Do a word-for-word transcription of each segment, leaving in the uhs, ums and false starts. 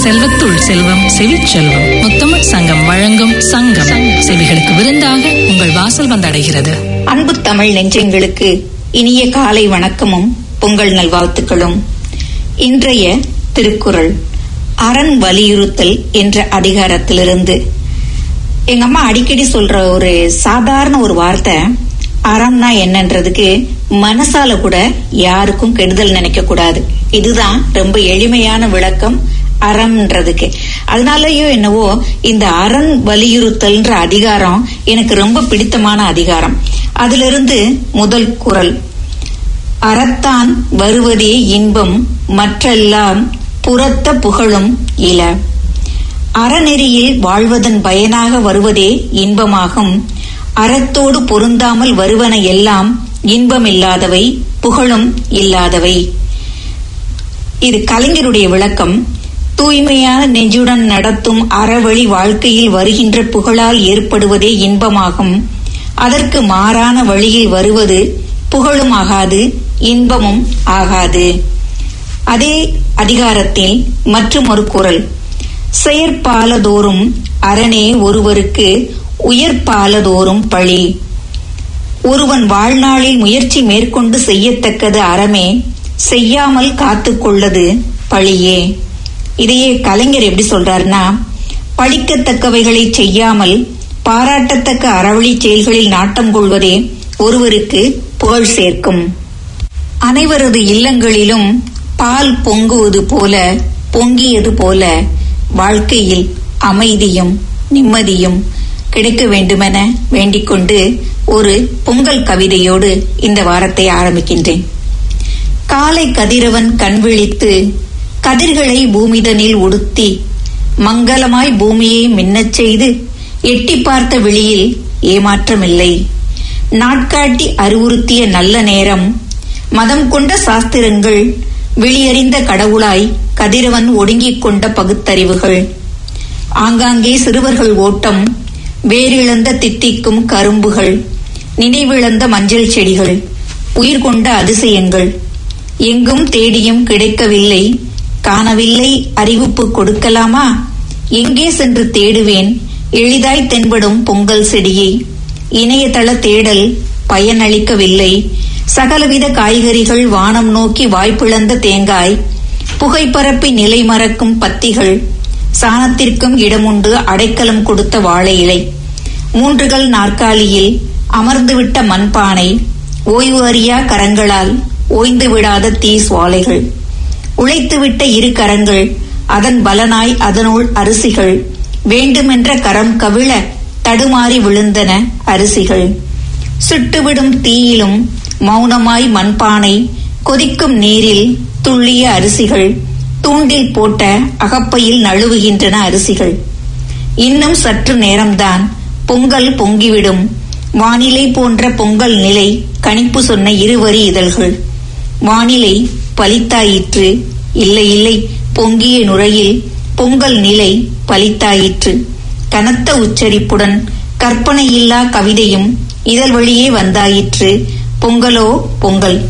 செல்வத்துள் செல்வம் செவிச் செல்வம் முத்தமிழ் சங்கம் வழங்கும் சங்கம் செவிகளுக்கு விருந்தாக உங்கள் வாசல் வந்தடைகிறது. அன்பு தமிழ் நெஞ்சங்களுக்கு இனிய காலை வணக்கமும் பொங்கல் நல்வாழ்த்துக்களும். இன்றைய திருக்குறள் அரண் வலியுறுத்தல் என்ற அதிகாரத்திலிருந்து. எங்க அம்மா அடிக்கடி சொல்ற ஒரு சாதாரண ஒரு வார்த்தை அறம்னா என்னன்றதுக்கு மனசால கூட யாருக்கும் கெடுதல் நினைக்க கூடாது. இதுதான் ரொம்ப எளிமையான விளக்கம் அறம்ன்றதுக்கு. அதனாலயோ என்னவோ இந்த அரண் வலியுறுத்தல்ன்ற அதிகாரம் எனக்கு ரொம்ப பிடித்தமான அதிகாரம். அதுல இருந்து முதல் குறள், அறத்தான் வருவதே இன்பம் மற்றெல்லாம் புறத்த புகழும் இல. அறநெறியில் வாழ்வதன் பயனாக வருவதே இன்பமாகும். அறத்தோடு பொருந்தாமல் வருவன எல்லாம் இன்பம் இல்லாதவை, புகழும் இல்லாதவை. இது கலைஞருடைய விளக்கம். தூய்மையான நெஞ்சுடன் நடத்தும் அறவழி வாழ்க்கையில் வருகின்ற புகழால் ஏற்படுவதே இன்பமாகும். அதற்கு மாறான வழியில் வருவது புகழும் ஆகாது, இன்பமும் ஆகாது. அதே அதிகாரத்தில் மற்றும் ஒரு குறள், செயற்பாலதோறும் அரணே ஒருவருக்கு உயர்பாலதோறும் பழி. ஒருவன் வாழ்நாளில் முயற்சி மேற்கொண்டு செய்யத்தக்கது அறமே, செய்யாமல் காத்துக்கொள்ளது பழியே. இதையே கலைஞர் எப்படி சொல்றாருன்னா, பழிக்கத்தக்கவைகளை செய்யாமல் பாராட்டத்தக்க அறவழி செயல்களில் நாட்டம் கொள்வதே ஒருவருக்கு புகழ் சேர்க்கும். அனைவரது இல்லங்களிலும் பால் பொங்குவது போல பொங்கியது போல வாழ்க்கையில் அமைதியும் நிம்மதியும் கிடைக்க வேண்டுமென வேண்டிக் கொண்டு ஒரு பொங்கல் கவிதையோடு இந்த வாரத்தை ஆரம்பிக்கின்றேன். காலை கதிரவன் கண் விழித்து கதிர்களை பூமிதனில் உடுத்தி மங்களமாய் பூமியை மின்னச் செய்து எட்டி பார்த்த விழியில் ஏமாற்றமில்லை. நாட்காட்டி அறிவுறுத்திய நல்ல நேரம், மதம் கொண்ட சாஸ்திரங்கள், விழியறிந்த கடவுளாய் கதிரவன் ஒடுங்கிக் கொண்ட பகுத்தறிவுகள், ஆங்காங்கே சிறுவர்கள் ஓட்டம், வேரிழந்த தித்திக்கும் கரும்புகள், நினைவிழந்த மஞ்சள் செடிகள், உயிர் கொண்ட அதிசயங்கள், எங்கும் தேடியும் கிடைக்கவில்லை, காணவில்லை, அறிவிப்பு கொடுக்கலாமா? எங்கே சென்று தேடுவேன் எளிதாய் தென்படும் பொங்கல் செடியை? இணையதள தேடல் பயனளிக்கவில்லை. சகலவித காய்கறிகள், வானம் நோக்கி வாய்ப்பிழந்த தேங்காய், புகைப்பரப்பி நிலை மறக்கும் பத்திகள், சாணத்திற்கும் இடமுண்டு அடைக்கலம் கொடுத்த வாழை இலை, மூன்றுகள் நாற்காலியில் அமர்ந்துவிட்ட மண்பானை, ஓய்வு அறியா கரங்களால் ஓய்ந்து விடாத தீ சுவாலைகள், உழைத்துவிட்ட இரு கரங்கள், அதன் பலனாய் அதனுள் அரிசிகள், வேண்டுமென்ற கரம் கவிழ தடுமாறி விழுந்தன அரிசிகள். சுட்டுவிடும் தீயிலும் மௌனமாய் மண்பானை, கொதிக்கும் நீரில் துள்ளிய அரிசிகள், தூண்டில் போட்ட அகப்பையில் நழுவுகின்றன அரிசிகள். இன்னும் சற்று நேரம்தான் பொங்கல் பொங்கிவிடும். வானிலை போன்ற பொங்கல் நிலை கணிப்பு சொன்ன இருவரி இதழ்கள். வானிலை பலித்தாயிற்று. இல்லை இல்லை, பொங்கிய நுரையில் பொங்கல் நிலை பலித்தாயிற்று. கனத்த உச்சரிப்புடன் கற்பனையில்லா கவிதையும் இதழ் வழியே வந்தாயிற்று. பொங்கலோ பொங்கல்.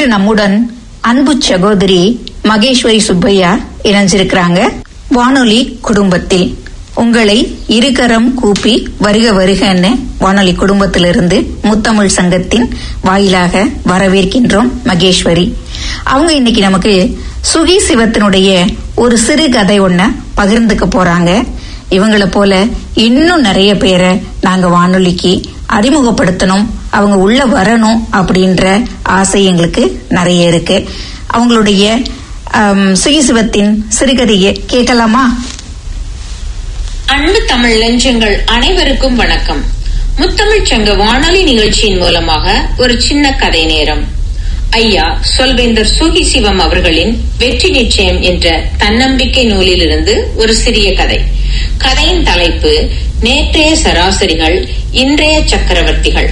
நம்முடன் அன்பு சகோதரி மகேஸ்வரி சுப்பையா இணைஞ்சிருக்கிறாங்க. வானொலி குடும்பத்தில் உங்களை இருகரம் கூப்பி வருக வருகன்னு வானொலி குடும்பத்திலிருந்து முத்தமிழ் சங்கத்தின் வாயிலாக வரவேற்கின்றோம் மகேஸ்வரி. அவங்க இன்னைக்கு நமக்கு சுகி சிவத்தினுடைய ஒரு சிறு கதை ஒன்ன பகிர்ந்துக்க போறாங்க. இவங்களை போல இன்னும் நிறைய பேரை நாங்க வானொலிக்கு அறிமுகப்படுத்தணும், அவங்க உள்ள வரணும் அப்படின்ற ஆசை எங்களுக்கு நிறைய இருக்கு. அவங்களுடைய சுகி சிவத்தின் சிறுகதையை கேட்கலாமா? அன்பு தமிழ் நெஞ்சங்கள் அனைவருக்கும் வணக்கம். முத்தமிழ் சங்க வானொலி நிகழ்ச்சியின் மூலமாக ஒரு சின்ன கதை நேரம். ஐயா சொல்வேந்தர் சுகி சிவம் அவர்களின் வெற்றி நிச்சயம் என்ற தன்னம்பிக்கை நூலிலிருந்து ஒரு சிறிய கதை. கதையின் தலைப்பு நேற்றைய சராசரிகள் இன்றைய சக்கரவர்த்திகள்.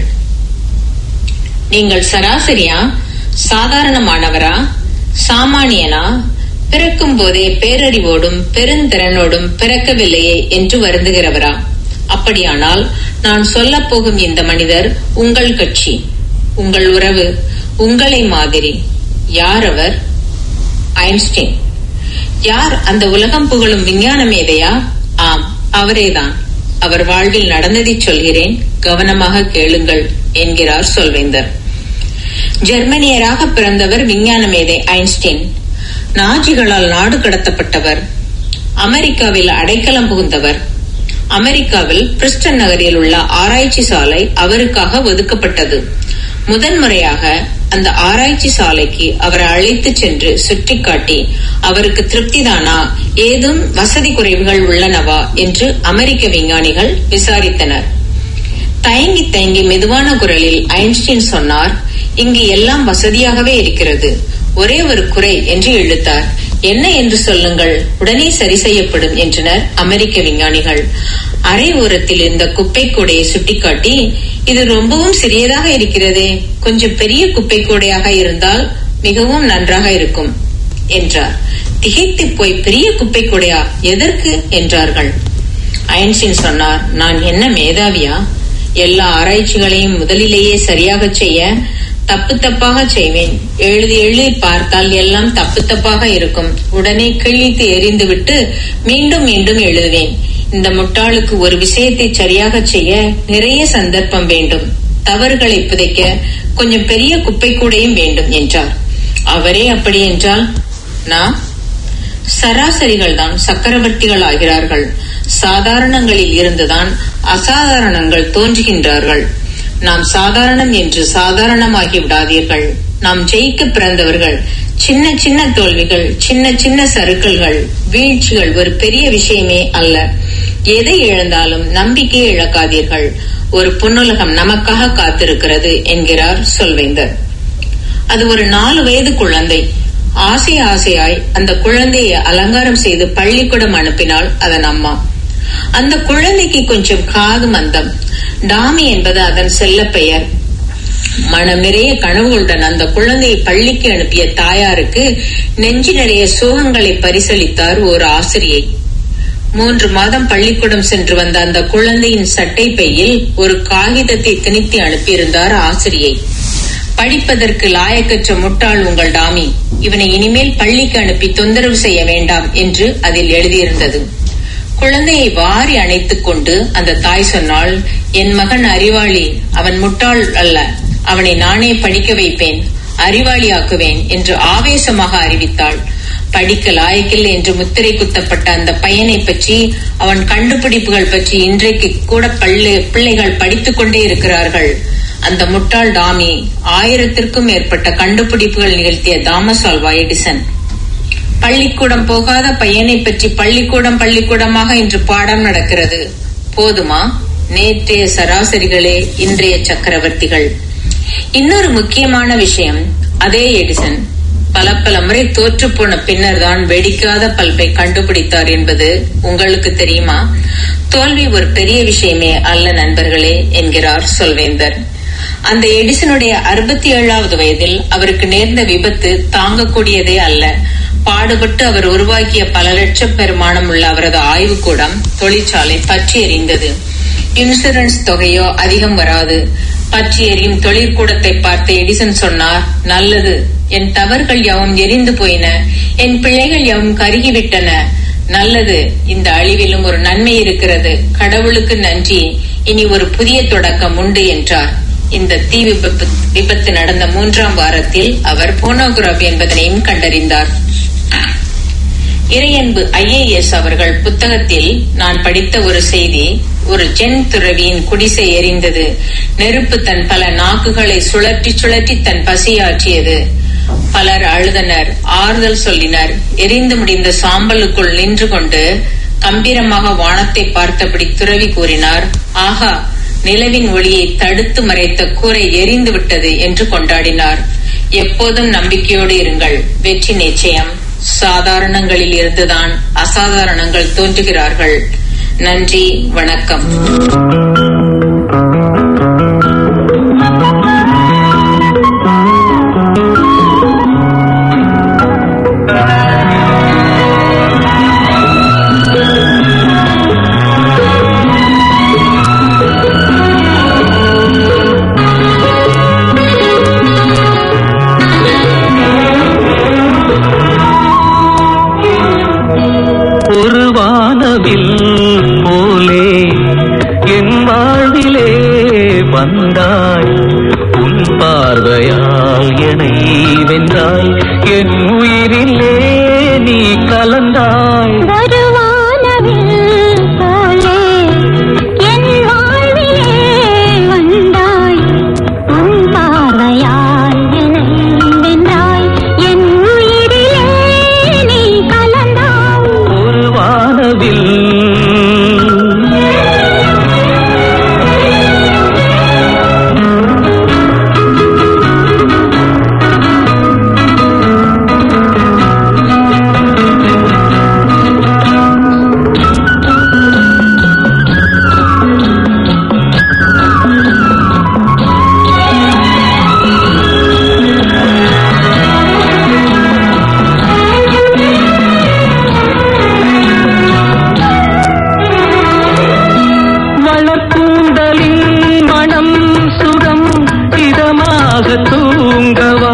நீங்கள் சராசரியா, சாதாரணமானவரா, சாமானியனா, பிறக்கும் போதே பேரறிவோடும் பெருந்திறனோடும் பிறக்கவில்லையே என்று வருந்துகிறவரா? அப்படியானால் நான் சொல்ல போகும் இந்த மனிதர் உங்கள் கட்சி, உங்கள் உறவு, உங்களை மாதிரி. யார் அவர்? ஐன்ஸ்டீன். யார் அந்த உலகம் புகழும் விஞ்ஞான மேதையா? ஆம், அவரேதான். அவர் வாழ்வில் நடந்ததை சொல்கிறேன், கவனமாக கேளுங்கள் என்கிறார் சொல்வேந்தர். ஜெர்மனியராக பிறந்தவர் விஞ்ஞான மேதை ஐன்ஸ்டீன். நாஜிகளால் நாடு கடத்தப்பட்டவர். அமெரிக்காவில் அடைக்கலம் புகுந்தவர். அமெரிக்காவில் பிரிஸ்டன் நகரில் உள்ள ஆராய்ச்சி சாலை அவருக்காக ஒதுக்கப்பட்டது. முதன்முறையாக அந்த ஆராய்ச்சி சாலைக்கு அவரை அழைத்து சென்று சுட்டிக்காட்டி அவருக்கு திருப்திதானா, ஏதும் வசதி குறைவுகள் உள்ளனவா என்று அமெரிக்க விஞ்ஞானிகள் விசாரித்தனர். தயங்கி தயங்கி மெதுவான குரலில் ஐன்ஸ்டீன் சொன்னார், இங்கு எல்லாம் வசதியாகவே இருக்கிறது, ஒரே ஒரு குறை என்று இழுத்தார். என்ன என்று சொல்லுங்கள், உடனே சரி செய்யப்படும் என்றனர் அமெரிக்க விஞ்ஞானிகள். அரை ஓரத்தில் இருந்த குப்பை கூடையை சுட்டிக்காட்டி, இது ரொம்பவும் சிறியதாக இருக்கிறதே, கொஞ்சம் பெரிய குப்பை கூடையாக இருந்தால் மிகவும் நன்றாக இருக்கும் என்றார். திகைத்து போய், பெரிய குப்பை கூடையா, எதற்கு என்றார்கள். ஐன்ஸ்டீன் சொன்னார், நான் என்ன மேதாவியா? எல்லா ஆராய்ச்சிகளையும் முதலிலேயே சரியாக செய்ய தப்பு தப்பாக செய்வேன். எழுதி எழுதி பார்த்தால் எல்லாம் தப்பு தப்பாக இருக்கும். உடனே கிழித்து எறிந்துவிட்டு மீண்டும் மீண்டும் எழுதுவேன். இந்த முட்டாளுக்கு ஒரு விஷயத்தை சரியாக செய்ய நிறைய சந்தர்ப்பம் வேண்டும். தவறுகளை புதைக்க கொஞ்சம் பெரிய குப்பை கூடையும் வேண்டும் என்றார். அவரே அப்படி என்றால் நான் சராசரிகள் தான் சக்கரவர்த்திகள் ஆகிறார்கள். சாதாரணங்களில் இருந்துதான் அசாதாரணங்கள் தோன்றுகின்றார்கள். நாம் சாதாரணம் என்று சாதாரணமாகி விடாதீர்கள். நாம் ஜெயிக்க பிறந்தவர்கள். சின்ன சின்ன தோல்விகள், சின்ன சின்ன சறுக்கல்கள், வீழ்ச்சிகள் ஒரு பெரிய விஷயமே அல்ல. எதை இழந்தாலும் நம்பிக்கையை இழக்காதீர்கள். ஒரு பொன்னுலகம் நமக்காக காத்திருக்கிறது என்கிறார் சொல்வேந்தர். அது ஒரு நாலு வயது குழந்தை. ஆசை ஆசையாய் அந்த குழந்தையை அலங்காரம் செய்து பள்ளிக்கூடம் அனுப்பினாள் அதன் அம்மா. அந்த குழந்தைக்கு கொஞ்சம் காது மந்தம். டாமி என்பது அதன் செல்ல பெயர். மனம் நிறைய கனவுகளுடன் அந்த குழந்தையை பள்ளிக்கு அனுப்பிய தாயாருக்கு நெஞ்சு நிறைய சோகங்களை பரிசளித்தார் ஒரு ஆசிரியை. மூன்று மாதம் பள்ளிக்கூடம் சென்று வந்த அந்த குழந்தையின் சட்டை பையில் ஒரு காகிதத்தை திணித்து அனுப்பியிருந்தார் ஆசிரியை. படிப்பதற்கு லாயக்கற்ற முட்டாள் உங்கள் டாமி, இவனை இனிமேல் பள்ளிக்கு அனுப்பி தொந்தரவு செய்ய வேண்டாம் என்று அதில் எழுதியிருந்தது. குழந்தையை வாரி அணைத்துக் கொண்டு அந்த தாய் சொன்னாள், என் மகன் அறிவாளி, அவன் முட்டாள் அல்ல, அவனை நானே படிக்க வைப்பேன், அறிவாளி ஆக்குவேன் என்று ஆவேசமாக அறிவித்தாள். படிக்க லாயக்கில் என்று முத்திரை குத்தப்பட்ட அந்த பையனை பற்றி, அவன் கண்டுபிடிப்புகள் பற்றி இன்றைக்கு கூட பள்ளி பிள்ளைகள் படித்துக் கொண்டே இருக்கிறார்கள். அந்த முட்டாள் டாமி ஆயிரத்திற்கும் மேற்பட்ட கண்டுபிடிப்புகள் நிகழ்த்திய தாமஸ் ஆல்வா எடிசன். பள்ளிக்கூடம் போகாத பையனை பற்றி பள்ளிக்கூடம் பள்ளிக்கூடமாக இன்று பாடம் நடக்கிறது. போதுமா? நேற்றைய சராசரிகளே இன்றைய சக்கரவர்த்திகள். இன்னொரு முக்கியமான விஷயம், அதே எடிசன் பல பல முறை தோற்று போன பின்னர் தான் வெடிக்காத பல்பை கண்டுபிடித்தார் என்பது உங்களுக்கு தெரியுமா? தோல்வி ஒரு பெரிய விஷயமே அல்ல நண்பர்களே என்கிறார் சொல்வேந்தர். அந்த எடிசனுடைய அறுபத்தி ஏழாவது வயதில் அவருக்கு நேர்ந்த விபத்து தாங்கக்கூடியதே அல்ல. பாடுபட்டு அவர் உருவாக்கிய பல லட்சம் பெருமானம் உள்ள அவரது ஆய்வுக்கூடம், தொழிற்சாலை பற்றி எரிந்தது. இன்சூரன்ஸ் தொகையோ அதிகம் வராது. பற்றி எரியும் தொழிற்கூடத்தை பார்த்து எடிசன் சொன்னார், நல்லது, என் தவறுகள் யாவும் எரிந்து போயின, என் பிழைகள் யாவும் கருகிவிட்டன. நல்லது, இந்த அழிவிலும் ஒரு நன்மை இருக்கிறது. கடவுளுக்கு நன்றி, இனி ஒரு புதிய தொடக்கம் உண்டு என்றார். இந்த தீ விபத்து விபத்து நடந்த மூன்றாம் வாரத்தில் அவர் போனோகிராஃபி என்பதனையும் கண்டறிந்தார். இறையன்பு ஐ ஏ எஸ் அவர்கள் புத்தகத்தில் நான் படித்த ஒரு செய்தி, ஒரு ஜென் துறவியின் குடிசை எரிந்தது. நெருப்பு தன் பல நாக்குகளை சுழற்றி சுழற்றி தன் பசியாற்றியது. பலர் அழுதனர், ஆறுதல் சொல்லினர். எரிந்து முடிந்த சாம்பலுக்குள் நின்று கொண்டு கம்பீரமாக வானத்தை பார்த்தபடி துறவி கூறினார், ஆகா, நிலவின் ஒளியை தடுத்து மறைத்த கூரை எரிந்து விட்டது என்று கொண்டாடினார். எப்போதும் நம்பிக்கையோடு இருங்கள், வெற்றி நிச்சயம். சாதாரணங்களில் இருந்துதான் அசாதாரணங்கள் தோன்றுகிறார்கள். நன்றி, வணக்கம். வந்தாய் உன் பார்வையால் என்னை வென்றாய், என் உயிரிலே நீ கலந்தாய். வருவானவில் போலே என் வாழ்விலே வந்தாய், உன் பார்வையால் என்னை வென்றாய், என் உயிரிலே நீ கலந்தாய். ஒரு வானவில் தூங்கவா,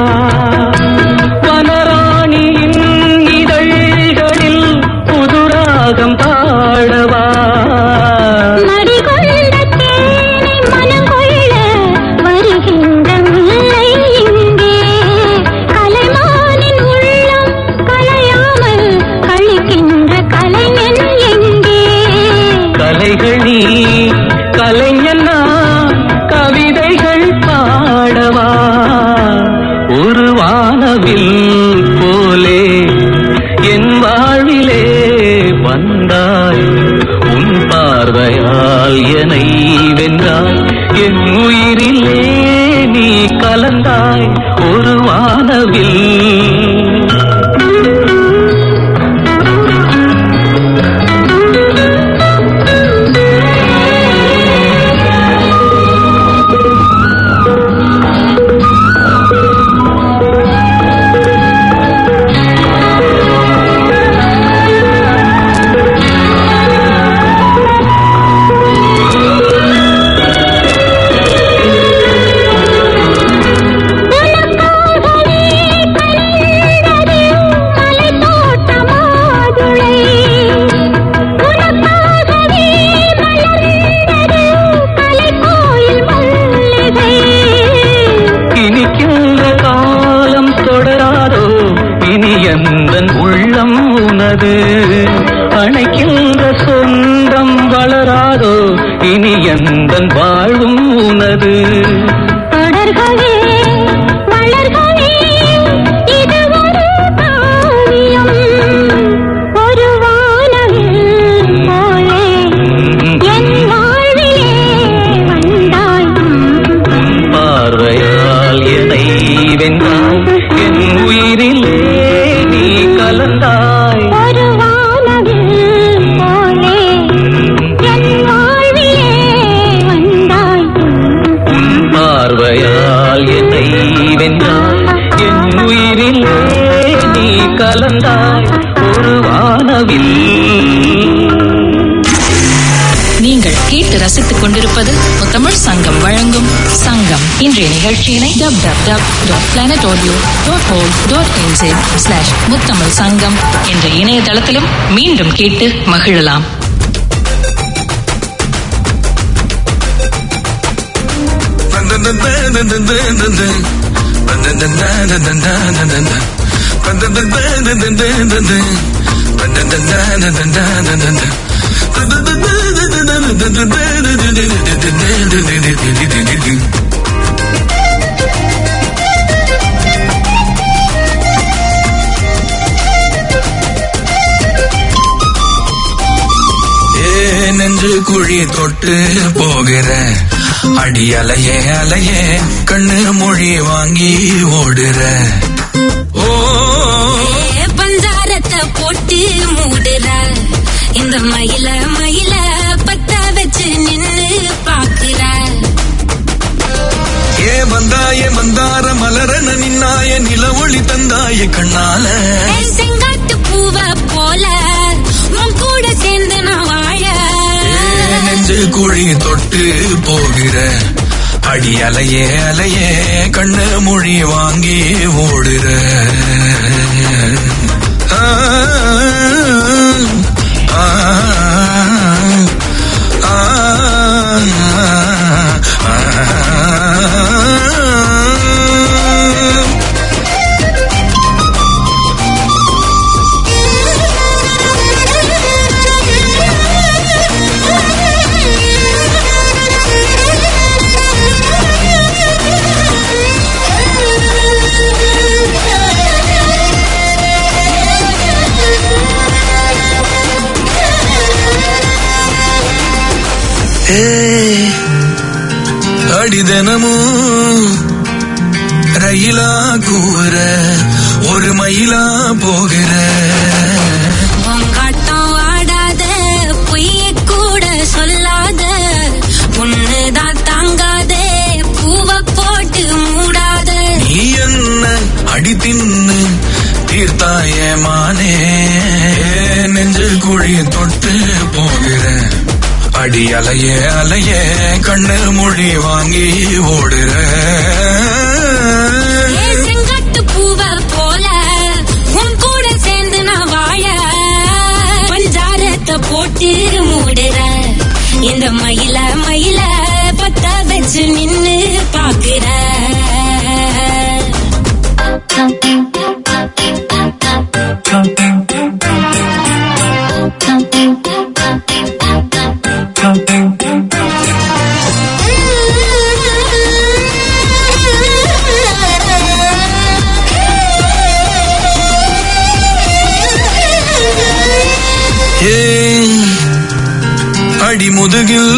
வனராணியின் இதழ்களில் புதுராகம் பாடவா, மடிகொண்ட தேனை மனம் கொள்ள வருகின்ற முல்லை இங்கே, கலைமானின் உள்ளம் கலையாமல் கழிக்கின்ற கலைஞன் எங்கே. கலைகள் நீ கலைஞன் நான், கவிதைகள் பாடவா, ஒரு வானவில் போலே என் வாழ்விலே வந்தாய், உன் பார்வையால் என்னை வென்றாய், என் உயிரிலே நீ கலந்தாய். ஒரு வானவில் உள்ளம் உனது, அணைக்கின்ற சொந்தம் வளராதோ, இனி எந்தன் வாழ்வும் உனது. தொடர்கவே வளர்கவே இது ஒரு காவியம், ஒரு வானவில் போலே என் வாழ்விலே வந்தாய், உன் பார்வையால் என்னை வென்றாய், என் உயிரிலே நீ கலந்தாய். ஒரு வானவில் போலே என் வாழ்விலே வந்தாய், உன் பார்வையால் ரசித்துக் கொண்டிருப்பது முத்தமிழ் சங்கம் வழங்கும் சங்கம். இன்றைய நிகழ்ச்சியினை dub dub dub dot planet audio dot O dot NJ slash Muthamizh Sangam என்ற இணையதளத்திலும் மீண்டும் கேட்டு மகிழலாம். நெஞ்சு குழி தொட்டு போகிற அடி அலையே அலையே கண்ணு மொழி வாங்கி ஓடுற ஓ பஞ்சாரத்தை போட்டு மூடுற இந்த மயில மயில பத்த வச்சு நின்னு பாக்குற ஏ வந்தாய மந்தார மலரன நின்னாய நில ஒளி தந்தாய கண்ணால செங்காட்டு பூவ போல உன் கூட சேர்ந்து நான் வாழ நெஞ்சு குழி தொட்டு போகிற அடி அலையே அலையே கண்ணு மொழி வாங்கி ஓடுற ஆ ஆ ஆ அடி தினமும் ரயிலா கூற ஒரு மயிலா போகிற உங்காட்டம் ஆடாத பொய்ய கூட சொல்லாத பொண்ணுதான் தாங்காத பூவ போட்டு மூடாத நீ என்ன அடி தின்னு தீர்த்தாய மானே நெஞ்சு குழி தொட்டு போகிற அடி அலையே அலையே கண்ணு மொழி வாங்கி ஓடுற செங்காட்டு பூவ போல உன் கூட சேர்ந்து நான் வாழ பஞ்சாரத்தை போட்டு மூடுற இந்த மயில மயில பத்த வச்சு நின்னு பாக்குற அடி முதுகில்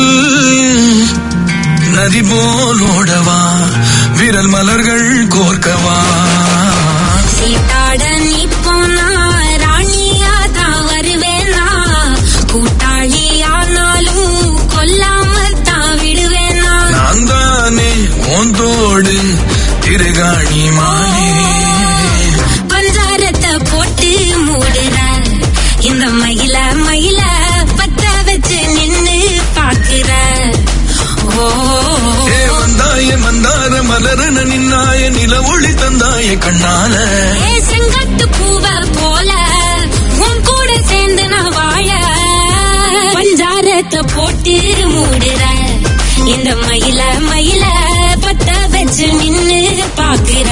நதி போலோடவா விரல் மலர்கள் கோர்க்கவா சீட்டாட நீ போனா ராணியாதான் வருவேனா கூட்டாளி ஆனாலும் கொல்லாம தான் விடுவேனா நான் தானே ஓந்தோடு திருகாணி மானே பஞ்சாரத்தை போட்டு மூடுற இந்த மயில மயில பத்த வச்சு நின்னு பாக்குற ஓ வந்தாய மந்தார மலரன நின்னாய நில ஒளி தந்தாய கண்ணால செங்காட்டு பூவ போல உன் கூட சேர்ந்து நான் வாழ பஞ்சாரத்தை போட்டு மூடுற இந்த மயில மயில பத்த வச்சு நின்னு பாக்குற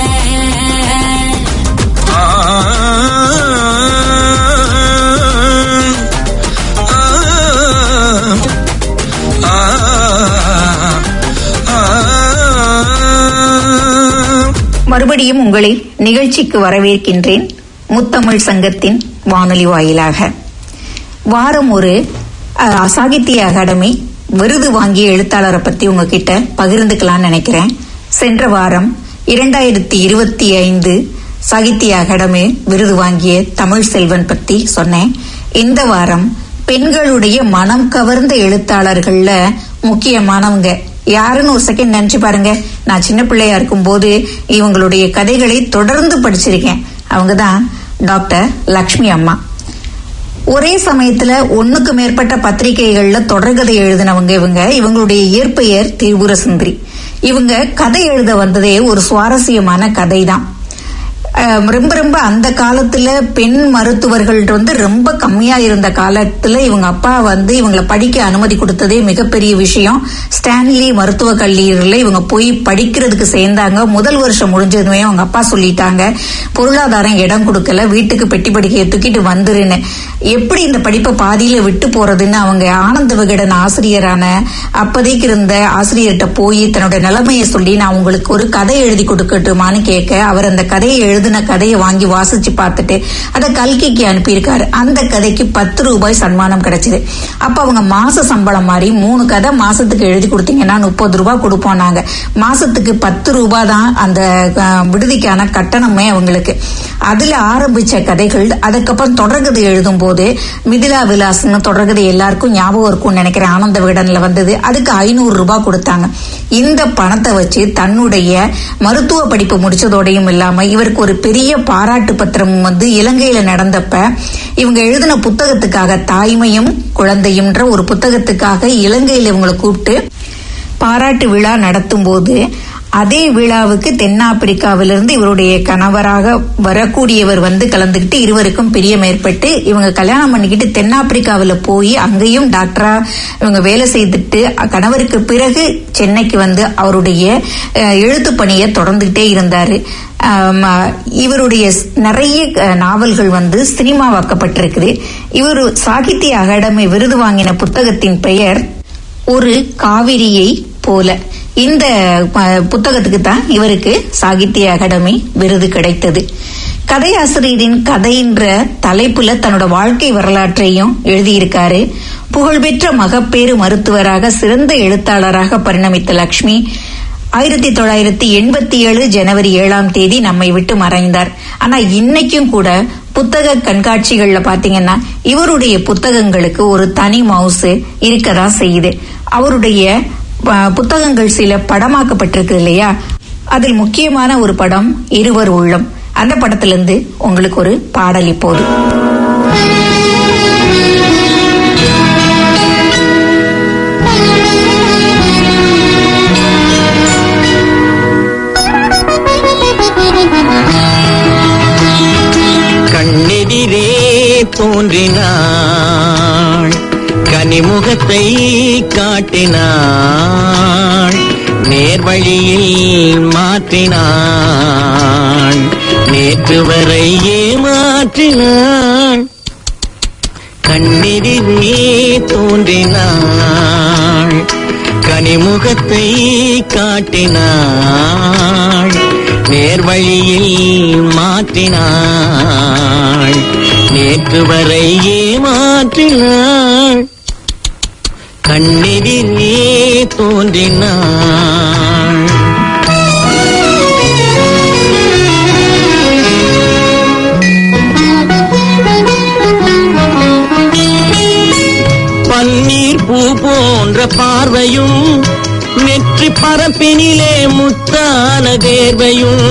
மறுபடியும் உங்களை நிகழ்ச்சிக்கு வரவேற்கின்றேன். முத்தமிழ் சங்கத்தின் வானொலி வாயிலாக வாரம் ஒரு அஹ், சாகித்ய அகாடமி விருது வாங்கிய எழுத்தாளரை பத்தி உங்ககிட்ட பகிர்ந்துக்கலாம்னு நினைக்கிறேன். சென்ற வாரம் இரண்டாயிரத்தி இருபத்தி ஐந்து சாகித்ய அகாடமி விருது வாங்கிய தமிழ் செல்வன் பத்தி சொன்னேன். இந்த வாரம் பெண்களுடைய மனம் கவர்ந்த எழுத்தாளர்கள்ல முக்கியமானவங்க யாருன்னு ஒரு செகண்ட் நினைச்சு பாருங்க. நான் சின்ன பிள்ளையா இருக்கும் போது இவங்களுடைய கதைகளை தொடர்ந்து படிச்சிருக்கேன். அவங்கதான் டாக்டர் லக்ஷ்மி அம்மா. ஒரே சமயத்துல ஒண்ணுக்கு மேற்பட்ட பத்திரிகைகள்ல தொடர்கதை எழுதினவங்க இவங்க. இவங்களுடைய இயற்பெயர் திரிபுர சுந்தரி. இவங்க கதை எழுத வந்ததே ஒரு சுவாரஸ்யமான கதை தான். ரொம்ப ரொம்ப அந்த காலத்துல பெண் மருத்துவர்கள் வந்து ரொம்ப கம்மியா இருந்த காலத்துல இவங்க அப்பா வந்து இவங்களை படிக்க அனுமதி கொடுத்ததே மிகப்பெரிய விஷயம். ஸ்டான்லி மருத்துவ கல்லூரியில இவங்க போய் படிக்கிறதுக்கு சேர்ந்தாங்க. முதல் வருஷம் முடிஞ்சதுமே அவங்க அப்பா சொல்லிட்டாங்க, பொருளாதாரம் இடம் கொடுக்கல, வீட்டுக்கு பெட்டி படிக்கையை தூக்கிட்டு வந்துருன்னு. எப்படி இந்த படிப்பை பாதியில விட்டு போறதுன்னு அவங்க ஆனந்த விகடன் ஆசிரியரான அப்பதைக்கு இருந்த ஆசிரியர்கிட்ட போய் தன்னோட நிலைமையை சொல்லி, நான் உங்களுக்கு ஒரு கதை எழுதி கொடுக்கட்டுமான்னு கேட்க, அவர் அந்த கதையை எழுதின கதையை வாங்கி வாசிச்சு பார்த்துட்டு அதை கல்கிக்கு அனுப்பியிருக்காரு. அந்த கதைக்கு பத்து ரூபாய் சன்மானம் கிடைச்சது. அப்ப அவங்க மாச சம்பளம் மாதிரி மூணு கதை மாசத்துக்கு எழுதி கொடுத்தீங்கன்னா முப்பது ரூபாய் கொடுப்போம் நாங்க. மாசத்துக்கு பத்து ரூபாய் தான் அந்த விடுதிக்கான கட்டணமே அவங்களுக்கு. அதுல ஆரம்பிச்ச கதைகள் அதுக்கப்புறம் தொடர்கதை எழுதும் போது மிதிலா விலாஸ்னு தொடர்கதை எல்லாருக்கும் ஞாபகம் இருக்கும்னு நினைக்கிறேன், ஆனந்த விகடன்ல வந்தது. அதுக்கு ஐநூறு ரூபாய் கொடுத்தாங்க. இந்த பணத்தை வச்சு தன்னுடைய மருத்துவ படிப்பு முடிச்சதோடையும் இல்லாம இவருக்கு ஒரு பெரிய பாராட்டு பத்திரம் வந்து இலங்கையில நடந்தப்ப இவங்க எழுதின புத்தகத்துக்காக தாய்மையும் குழந்தையும்ன்ற ஒரு புத்தகத்துக்காக இலங்கையில இவங்களை கூப்பிட்டு பாராட்டு விழா நடத்தும் போது அதே விழாவுக்கு தென்னாப்பிரிக்காவிலிருந்து இவருடைய கணவராக வரக்கூடியவர் வந்து கலந்துகிட்டு இருவருக்கும் பிரியம் ஏற்பட்டு இவங்க கல்யாணம் பண்ணிக்கிட்டு தென்னாப்பிரிக்காவில போய் அங்கேயும் டாக்டரா இவங்க வேலை செய்துட்டு கணவருக்கு பிறகு சென்னைக்கு வந்து அவருடைய எழுத்து பணியை தொடர்ந்துகிட்டே இருந்தாரு. இவருடைய நிறைய நாவல்கள் வந்து சினிமாவாக்கப்பட்டிருக்குது. இவர் சாகித்ய அகாடமி விருது வாங்கின புத்தகத்தின் பெயர் ஒரு காவிரியை போல. இந்த புத்தகத்துக்கு தான் இவருக்கு சாகித்ய அகாடமி விருது கிடைத்தது. கதையாசிரியரின் கதைன்ற தலைப்புல தன்னோட வாழ்க்கை வரலாற்றையும் எழுதியிருக்காரு. புகழ்பெற்ற மகப்பேறு மருத்துவராக சிறந்த எழுத்தாளராக பரிணமித்த லட்சுமி ஆயிரத்தி தொள்ளாயிரத்தி எண்பத்தி ஏழு ஜனவரி ஏழாம் தேதி நம்மை விட்டு மறைந்தார். ஆனா இன்னைக்கும் கூட புத்தக கண்காட்சிகள்ல பாத்தீங்கன்னா இவருடைய புத்தகங்களுக்கு ஒரு தனி மவுசு இருக்கதான் செய்யுது. அவருடைய புத்தகங்கள் சில படமாக்கப்பட்டிருக்கு இல்லையா, அதில் முக்கியமான ஒரு படம் இருவர் உள்ளம். அந்த படத்திலிருந்து உங்களுக்கு ஒரு பாடல் இப்போது. கண்ணெதிரே தோன்றினாள், கனிமுகத்தை காட்டினாள், நேர்வழியில் மாற்றினாள், நேற்று வரை ஏமாற்றினாள். கண்ணெதிரே தோன்றினாள், கனிமுகத்தை காட்டினாள், நேர்வழியில் மாற்றினாள், நேற்று வரை ஏமாற்றினாள். கண்ணெதிரே தோன்றினாள். பன்னீர் பூ போன்ற பார்வையும் நெற்றி பரப்பினிலே முத்தான தேர்வையும்,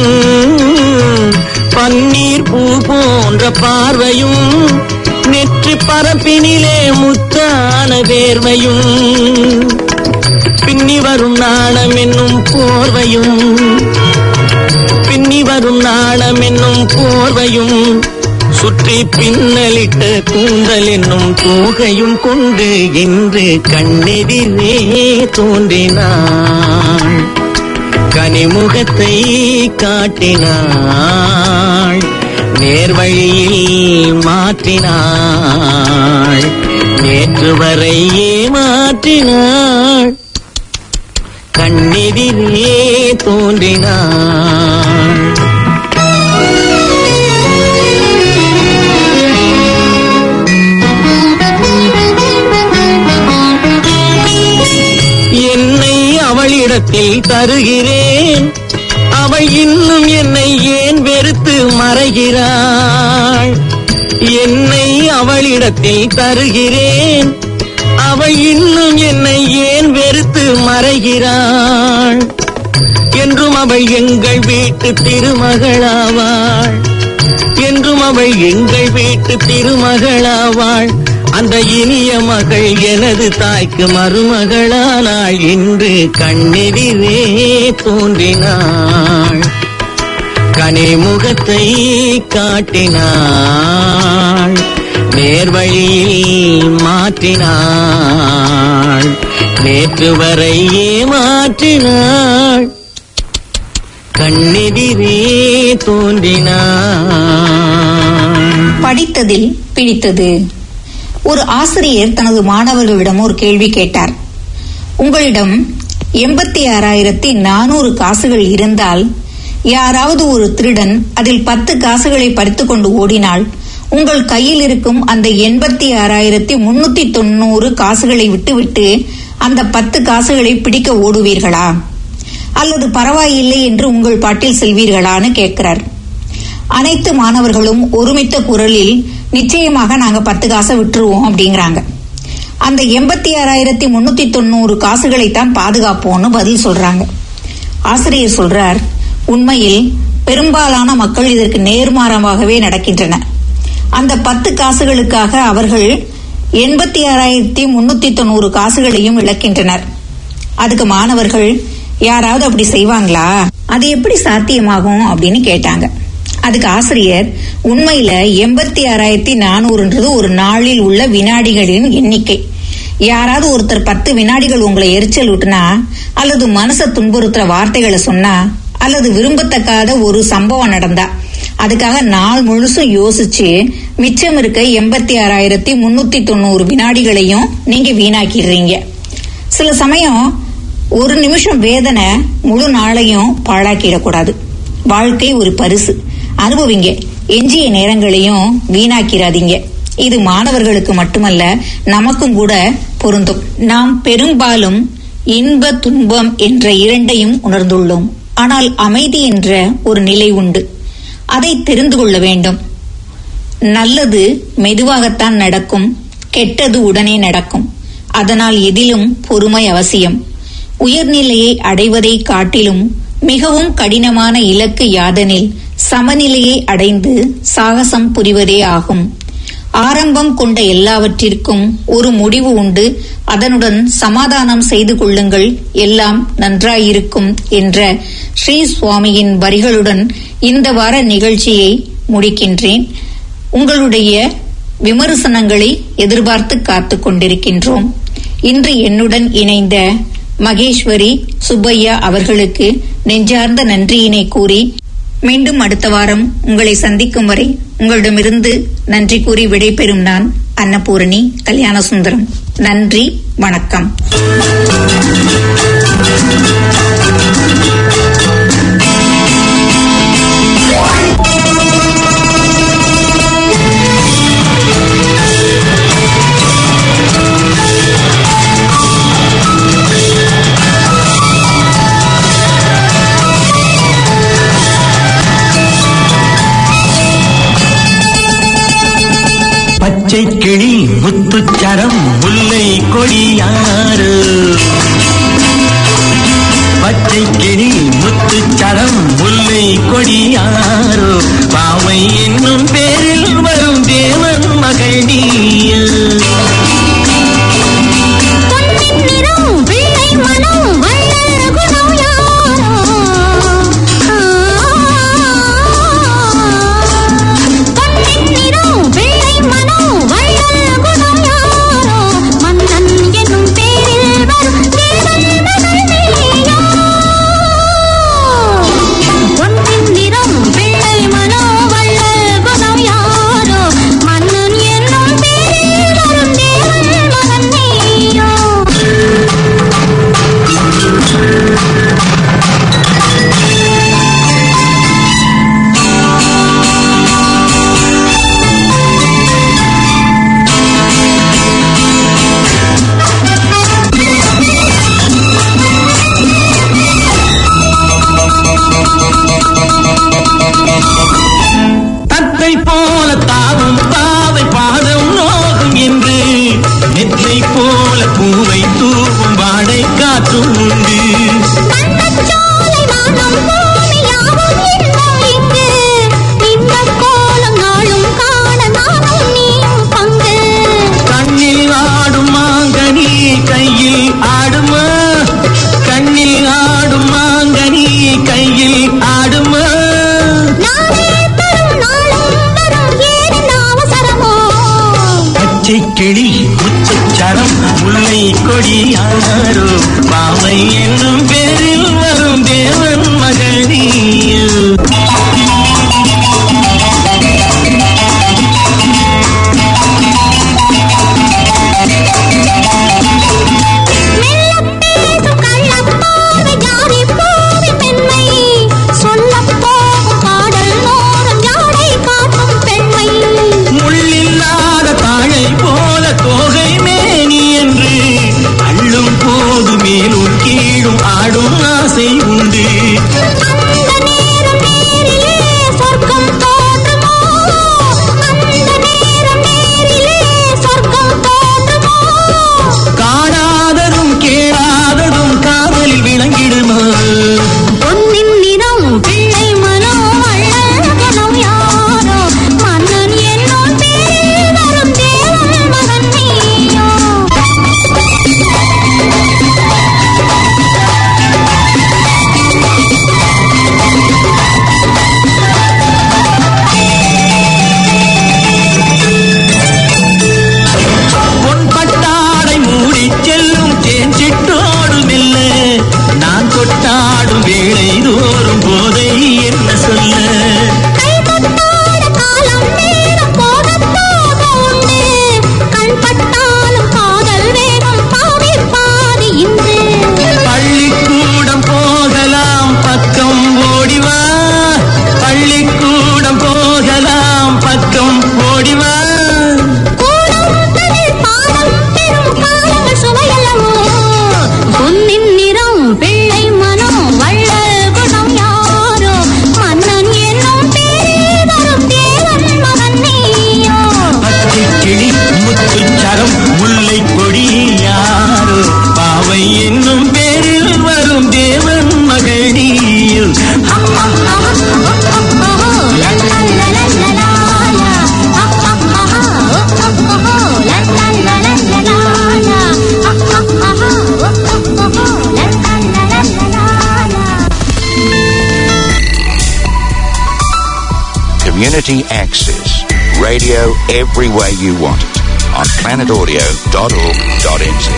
பன்னீர் பூ போன்ற பார்வையும் நெற்றி பரப்பினிலே முத்தான தேர்வையும், பின்னி வரும் நாணம் என்னும் போர்வையும், பின்னி வரும் நாணம் என்னும் போர்வையும், சுற்றி பின்னலிட்ட கூந்தல் என்னும் தோகையும் கொண்டு இன்று கண்ணெதிரே தோன்றினாள், கனிமுகத்தை காட்டினாள், நேர்வழியில் மாற்றினாள், நேற்று வரை ஏமாற்றினாள். கண்ணெதிரே தோன்றினாள். என்னை அவளிடத்தில் தருகிறேன், அவள் இன்னும் என்னை ஏன் வெறுத்து மறைகிறாள். என்னை அவளிடத்தில் தருகிறேன், அவள் இன்னும் என்னை ஏன் வெறுத்து மறைகிறாள். என்றும் அவள் எங்கள் வீட்டு திருமகளாவாள், என்றும் அவள் எங்கள் வீட்டு திருமகளாவாள். அந்த இனிய மகள் எனது தாய்க்கு மருமகளானாள். இன்று கண்ணெதிரே தோன்றினாள், கனிமுகத்தை காட்டினாள், நேர்வழியில் மாற்றினாள், நேற்று வரை ஏமாற்றினாள், கண்ணெதிரே தோன்றினாள். படித்ததில் பிடித்தது. ஒரு ஆசிரியர் தனது மாணவர்களிடம் ஒரு கேள்வி கேட்டார். உங்களிடம் எண்பத்தி ஆறாயிரத்தி நானூறு காசுகள் இருந்தால் யாராவது ஒரு திருடன் அதில் பத்து காசுகளை பறித்துக் கொண்டு ஓடினால் உங்கள் கையில் இருக்கும் அந்த எண்பத்தி ஆறாயிரத்தி முன்னூத்தி தொண்ணூறு காசுகளை விட்டுவிட்டு அந்த பத்து காசுகளை பிடிக்க ஓடுவீர்களா, அல்லது பரவாயில்லை என்று உங்கள் பாட்டில் செல்வீர்களான்னு கேட்கிறார். அனைத்து மாணவர்களும் ஒருமித்த குரலில் நிச்சயமாக நாங்க பத்து காசை விட்டுருவோம் அப்படிங்கிறாங்க. அந்த எண்பத்தி ஆறாயிரத்தி முன்னூத்தி தொண்ணூறு காசுகளைத்தான் பாதுகாப்போம்னு பதில் சொல்றாங்க. ஆசிரியர் சொல்றார், உண்மையில் பெரும்பாலான மக்கள் இதற்கு நேர்மாறாகவே நடக்கின்றன. அந்த பத்து காசுகளுக்காக அவர்கள் எண்பத்தி ஆறாயிரத்தி முன்னூத்தி தொண்ணூறு காசுகளையும் இழக்கின்றனர். அதுக்கு மாணவர்கள், யாராவது அப்படி செய்வாங்களா, அது எப்படி சாத்தியமாகும் அப்படின்னு கேட்டாங்க. அதுக்கு ஆசிரியர், உண்மையில எண்பத்தி ஆறாயிரத்தி நானூறுன்றது ஒரு நாளில் உள்ள வினாடிகளின் எண்ணிக்கை. யாராவது ஒருத்தர் பத்து வினாடிகள் உங்களை எரிச்சல் விட்டுனா, அல்லது மனசை துன்புறுத்துற வார்த்தைகளை சொன்னா, அல்லது விரும்பத்தக்காத ஒரு சம்பவம் நடந்தா அதுக்காக நாள் முழுசும் யோசிச்சு மிச்சம் இருக்க எண்பத்தி ஆறாயிரத்தி முன்னூத்தி தொண்ணூறு வினாடிகளையும் நீங்க வீணாக்கிடுறீங்க. சில சமயம் ஒரு நிமிஷம் வேதனை முழு நாளையும் பாழாக்கிடக்கூடாது. வாழ்க்கை ஒரு பரிசு, அனுபவிங்க. எஞ்சிய நேரங்களையும் வீணாக்கிறாதீங்க. இது மாணவர்களுக்கு மட்டுமல்ல, நமக்கும் கூட பொருந்தும். நாம் பெரும்பாலும் இன்ப துன்பம் என்ற இரண்டையும் உணர்ந்துள்ளோம். ஆனால் அமைதி என்ற ஒரு நிலை உண்டு, அதை தெரிந்து கொள்ள வேண்டும். நல்லது மெதுவாகத்தான் நடக்கும், கெட்டது உடனே நடக்கும். அதனால் எதிலும் பொறுமை அவசியம். உயர்நிலையை அடைவதை காட்டிலும் மிகவும் கடினமான இலக்கு யாதெனில் சமநிலையை அடைந்து சாகசம் புரிவதே ஆகும். ஆரம்பம் கொண்ட எல்லாவற்றிற்கும் ஒரு முடிவு உண்டு, அதனுடன் சமாதானம் செய்து கொள்ளுங்கள், எல்லாம் நன்றாயிருக்கும் என்ற ஸ்ரீ சுவாமியின் வரிகளுடன் இந்த வார நிகழ்ச்சியை முடிக்கின்றேன். உங்களுடைய விமர்சனங்களை எதிர்பார்த்து காத்து கொண்டிருக்கின்றோம். இன்று என்னுடன் இணைந்த மகேஸ்வரி சுப்பையா அவர்களுக்கு நெஞ்சார்ந்த நன்றியினை கூறி, மீண்டும் அடுத்த வாரம் உங்களை சந்திக்கும் வரை உங்களிடமிருந்து நன்றி கூறி விடைபெறும் நான் அன்னபூரணி கல்யாணசுந்தரம். நன்றி, வணக்கம். பச்சை கிளி முத்துச்சரம் முல்லை கொடியாறு, பச்சை கிளி முத்துச்சரம் முல்லை கொடியாறு, பாவை என்னும் பேரில் வரும் தேவன் மகள் நீய. இந்த முல்லை கொடியாரோ பாவை என்னும் பேரில் வரும் தேவன் மகள் நீயோ. மேலும் கீழும் ஆடும் ஆசை உண்டு. காணாததும் கேளாததும் காதலில் விளங்கிடுமா. பொன்னின் நிறம் பிள்ளை மனம் அழகனம் யாரோ மன்னன் என்னும் பேரில் வரும் தேவன் மகன் நீயோ. கொட்டாடும் வேளை தோறும் போதை என்ன சொல்ல. பள்ளிக்கூடம் போகலாம் பக்கம் ஓடிவா. பள்ளிக்கூடம் போகலாம் பக்கம் ஓடிவா. பொன்னின் நிறம் பிள்ளை மனம் வள்ளல் குணம் யாரோ மன்னன் என்னும் பேரில் வரும் தேவன் மகன் நீயோ. பச்சைக்கிளி முத்துச்சரம் முல்லை கொடி யாரோ பாவை என்னும் பேரில் வரும் தேவன் மகள் நீயோ. Community Access. Radio every way you want it. On planet audio dot org dot n z.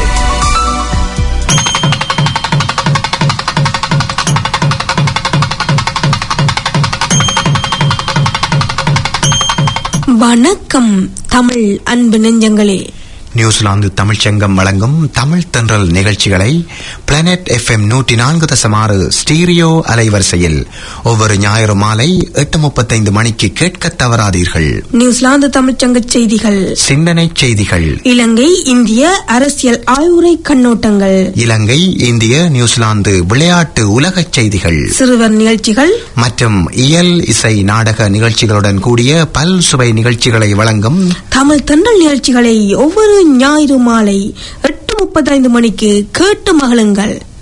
வணக்கம் தமிழ் அன்பு நெஞ்சங்களே. நியூசிலாந்து தமிழ்ச்சங்கம் வழங்கும் தமிழ் தென்றல் நிகழ்ச்சிகளை பிளானட் எஃப் எம் நூற்றி நான்கு தசமாறு ஸ்டீரியோ அலைவரிசையில் ஒவ்வொரு ஞாயிறு மாலை எட்டு முப்பத்தைந்து மணிக்கு கேட்க தவறாதீர்கள். நியூசிலாந்து தமிழ்ச்சங்க செய்திகள், சிந்தனை செய்திகள், இலங்கை இந்திய அரசியல் ஆய்வுரை கண்ணோட்டங்கள், இலங்கை இந்திய நியூசிலாந்து விளையாட்டு உலக செய்திகள், சிறுவர் நிகழ்ச்சிகள் மற்றும் இயல் இசை நாடக நிகழ்ச்சிகளுடன் கூடிய பல் சுவை நிகழ்ச்சிகளை வழங்கும் தமிழ் தென்றல் நிகழ்ச்சிகளை ஒவ்வொரு ஞாயிறு மாலை எட்டு முப்பத்தைந்து மணிக்கு கேட்டு மகிழுங்கள்.